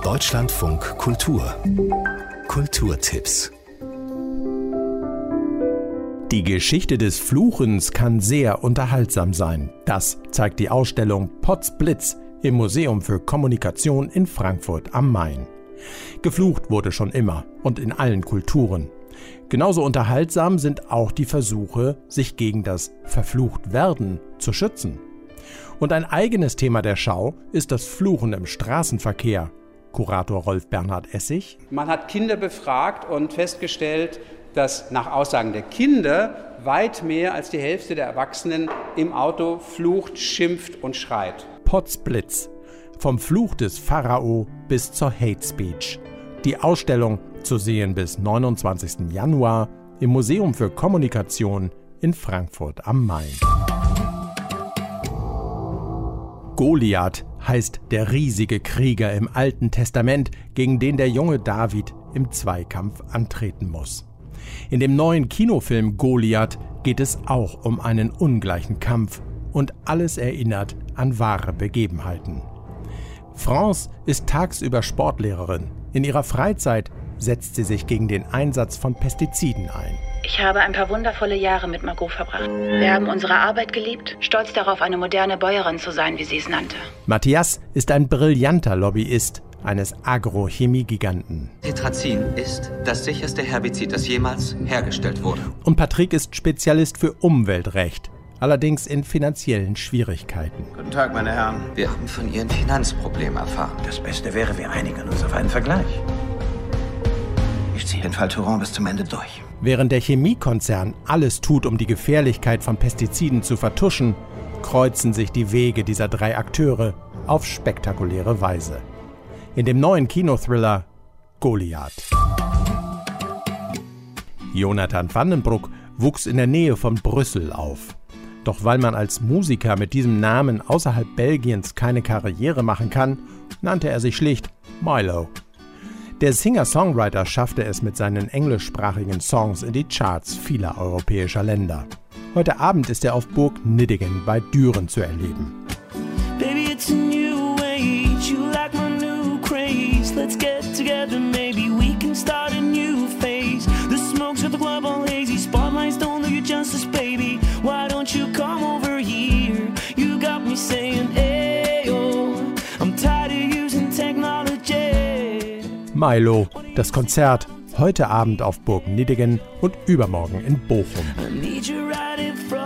Deutschlandfunk Kultur. Kulturtipps. Die Geschichte des Fluchens kann sehr unterhaltsam sein. Das zeigt die Ausstellung Potzblitz im Museum für Kommunikation in Frankfurt am Main. Geflucht wurde schon immer und in allen Kulturen. Genauso unterhaltsam sind auch die Versuche, sich gegen das Verfluchtwerden zu schützen. Und ein eigenes Thema der Schau ist das Fluchen im Straßenverkehr. Kurator Rolf Bernhard Essig. Man hat Kinder befragt und festgestellt, dass nach Aussagen der Kinder weit mehr als die Hälfte der Erwachsenen im Auto flucht, schimpft und schreit. Potzblitz. Vom Fluch des Pharao bis zur Hate Speech. Die Ausstellung zu sehen bis 29. Januar im Museum für Kommunikation in Frankfurt am Main. Goliath heißt der riesige Krieger im Alten Testament, gegen den der junge David im Zweikampf antreten muss. In dem neuen Kinofilm Goliath geht es auch um einen ungleichen Kampf und alles erinnert an wahre Begebenheiten. France ist tagsüber Sportlehrerin. In ihrer Freizeit setzt sie sich gegen den Einsatz von Pestiziden ein. Ich habe ein paar wundervolle Jahre mit Margot verbracht. Wir haben unsere Arbeit geliebt, stolz darauf, eine moderne Bäuerin zu sein, wie sie es nannte. Matthias ist ein brillanter Lobbyist eines Agrochemiegiganten. Tetrazin ist das sicherste Herbizid, das jemals hergestellt wurde. Und Patrick ist Spezialist für Umweltrecht, allerdings in finanziellen Schwierigkeiten. Guten Tag, meine Herren. Wir haben von Ihren Finanzproblemen erfahren. Das Beste wäre, wir einigen uns auf einen Vergleich. Ich ziehe den Fall Touron bis zum Ende durch. Während der Chemiekonzern alles tut, um die Gefährlichkeit von Pestiziden zu vertuschen, kreuzen sich die Wege dieser drei Akteure auf spektakuläre Weise. In dem neuen Kinothriller Goliath. Jonathan van den Broek wuchs in der Nähe von Brüssel auf. Doch weil man als Musiker mit diesem Namen außerhalb Belgiens keine Karriere machen kann, nannte er sich schlicht Milo. Der Singer-Songwriter schaffte es mit seinen englischsprachigen Songs in die Charts vieler europäischer Länder. Heute Abend ist er auf Burg Nideggen bei Düren zu erleben. Baby, it's a new age. You like my new craze. Let's get together, maybe we can start a new phase. The smoke's with the club all hazy. Spotlights don't do you justice, baby. Why don't you come over here? You got me saying, ayo, I'm tired of using technology. Milo, das Konzert, heute Abend auf Burg Nideggen und übermorgen in Bochum. I need you right in front.